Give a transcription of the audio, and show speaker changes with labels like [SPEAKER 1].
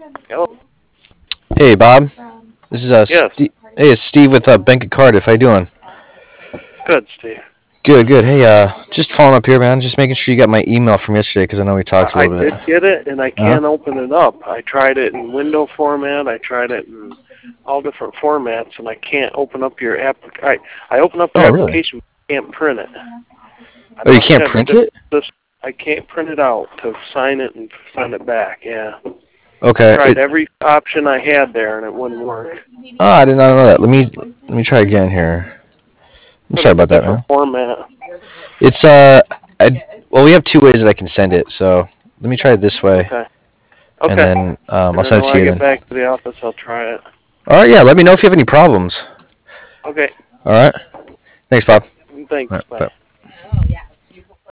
[SPEAKER 1] Hello.
[SPEAKER 2] Hey, Bob. This is
[SPEAKER 1] Yes.
[SPEAKER 2] Hey, it's Steve with Bank of Cardiff. How you doing?
[SPEAKER 1] Good, Steve.
[SPEAKER 2] Good, good. Hey, just following up here, man. Just making sure you got my email from yesterday because I know we talked a
[SPEAKER 1] I
[SPEAKER 2] little bit.
[SPEAKER 1] did get it, and I
[SPEAKER 2] Uh-huh.
[SPEAKER 1] can't open it up. I tried it in window format. I tried it in all different formats, and I can't open up your app. I open up your
[SPEAKER 2] Oh, really?
[SPEAKER 1] application, but I can't print it. I
[SPEAKER 2] Oh, you
[SPEAKER 1] must
[SPEAKER 2] can't
[SPEAKER 1] have a
[SPEAKER 2] print
[SPEAKER 1] different
[SPEAKER 2] it?
[SPEAKER 1] system. I can't print it out to sign it and send it back. Yeah. I
[SPEAKER 2] Okay.
[SPEAKER 1] tried every option I had there, and it wouldn't work.
[SPEAKER 2] Oh, I did not know that. Let me try again here. I'm
[SPEAKER 1] Put
[SPEAKER 2] sorry
[SPEAKER 1] it in a
[SPEAKER 2] about that,
[SPEAKER 1] different
[SPEAKER 2] man.
[SPEAKER 1] format.
[SPEAKER 2] It's well, we have two ways that I can send it. So let me try it this way,
[SPEAKER 1] Okay.
[SPEAKER 2] and
[SPEAKER 1] Okay.
[SPEAKER 2] then
[SPEAKER 1] And
[SPEAKER 2] I'll
[SPEAKER 1] then
[SPEAKER 2] send it
[SPEAKER 1] when
[SPEAKER 2] to
[SPEAKER 1] I
[SPEAKER 2] you
[SPEAKER 1] get
[SPEAKER 2] then.
[SPEAKER 1] back to the office, I'll try it.
[SPEAKER 2] All right. Yeah. Let me know if you have any problems.
[SPEAKER 1] Okay.
[SPEAKER 2] All right. Thanks, Bob.
[SPEAKER 1] Thanks.
[SPEAKER 2] All right,
[SPEAKER 1] Bye.
[SPEAKER 2] bye.